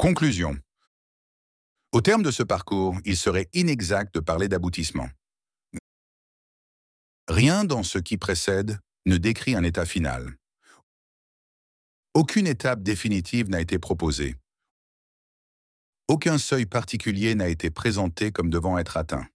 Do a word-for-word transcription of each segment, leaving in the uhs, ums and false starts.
Conclusion. Au terme de ce parcours, il serait inexact de parler d'aboutissement. Rien dans ce qui précède ne décrit un état final. Aucune étape définitive n'a été proposée. Aucun seuil particulier n'a été présenté comme devant être atteint.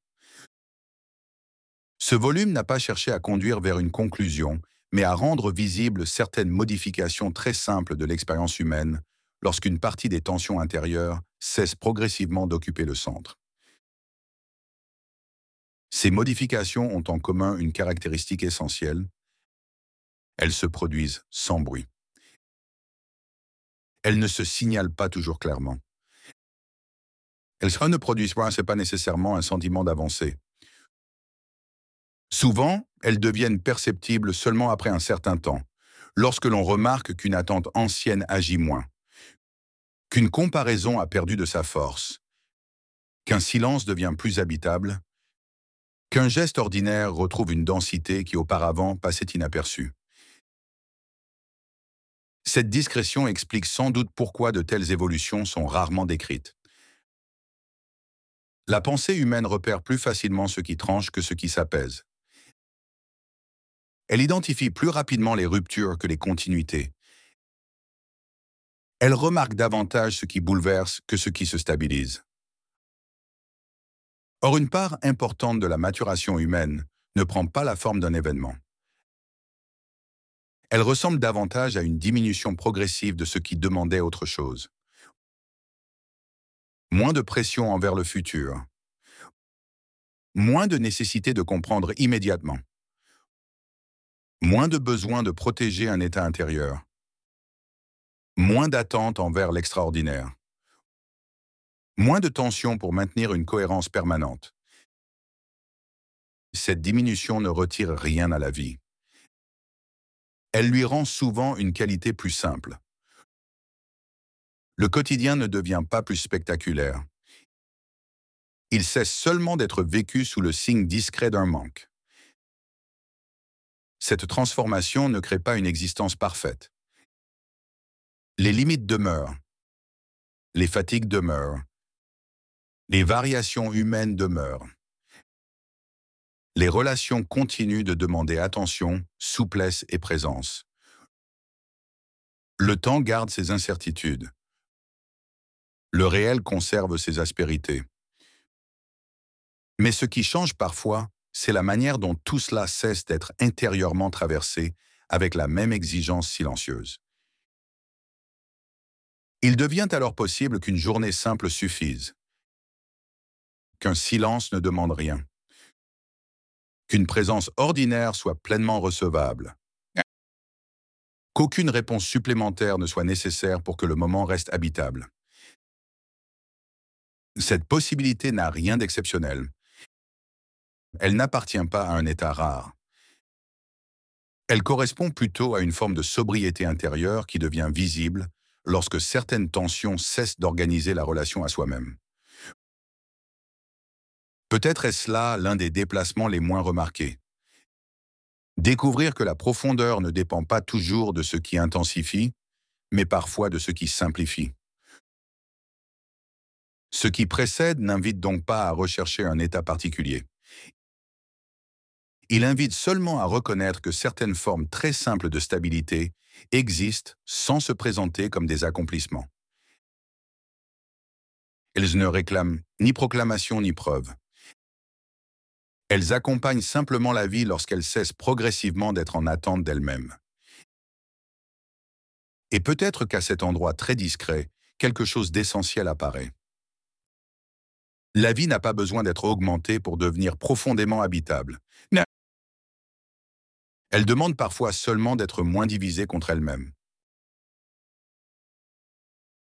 Ce volume n'a pas cherché à conduire vers une conclusion, mais à rendre visibles certaines modifications très simples de l'expérience humaine lorsqu'une partie des tensions intérieures cesse progressivement d'occuper le centre. Ces modifications ont en commun une caractéristique essentielle. Elles se produisent sans bruit. Elles ne se signalent pas toujours clairement. Elles ne produisent pas, ce n'est pas nécessairement un sentiment d'avancée. Souvent, elles deviennent perceptibles seulement après un certain temps, lorsque l'on remarque qu'une attente ancienne agit moins, qu'une comparaison a perdu de sa force, qu'un silence devient plus habitable, qu'un geste ordinaire retrouve une densité qui auparavant passait inaperçue. Cette discrétion explique sans doute pourquoi de telles évolutions sont rarement décrites. La pensée humaine repère plus facilement ce qui tranche que ce qui s'apaise. Elle identifie plus rapidement les ruptures que les continuités. Elle remarque davantage ce qui bouleverse que ce qui se stabilise. Or, une part importante de la maturation humaine ne prend pas la forme d'un événement. Elle ressemble davantage à une diminution progressive de ce qui demandait autre chose. Moins de pression envers le futur. Moins de nécessité de comprendre immédiatement. Moins de besoin de protéger un état intérieur. Moins d'attente envers l'extraordinaire. Moins de tension pour maintenir une cohérence permanente. Cette diminution ne retire rien à la vie. Elle lui rend souvent une qualité plus simple. Le quotidien ne devient pas plus spectaculaire. Il cesse seulement d'être vécu sous le signe discret d'un manque. Cette transformation ne crée pas une existence parfaite. Les limites demeurent. Les fatigues demeurent. Les variations humaines demeurent. Les relations continuent de demander attention, souplesse et présence. Le temps garde ses incertitudes. Le réel conserve ses aspérités. Mais ce qui change parfois, c'est la manière dont tout cela cesse d'être intérieurement traversé avec la même exigence silencieuse. Il devient alors possible qu'une journée simple suffise, qu'un silence ne demande rien, qu'une présence ordinaire soit pleinement recevable, qu'aucune réponse supplémentaire ne soit nécessaire pour que le moment reste habitable. Cette possibilité n'a rien d'exceptionnel. Elle n'appartient pas à un état rare. Elle correspond plutôt à une forme de sobriété intérieure qui devient visible lorsque certaines tensions cessent d'organiser la relation à soi-même. Peut-être est-ce là l'un des déplacements les moins remarqués. Découvrir que la profondeur ne dépend pas toujours de ce qui intensifie, mais parfois de ce qui simplifie. Ce qui précède n'invite donc pas à rechercher un état particulier. Il invite seulement à reconnaître que certaines formes très simples de stabilité existent sans se présenter comme des accomplissements. Elles ne réclament ni proclamation ni preuve. Elles accompagnent simplement la vie lorsqu'elle cesse progressivement d'être en attente d'elle-même. Et peut-être qu'à cet endroit très discret, quelque chose d'essentiel apparaît. La vie n'a pas besoin d'être augmentée pour devenir profondément habitable. Elle demande parfois seulement d'être moins divisée contre elle-même.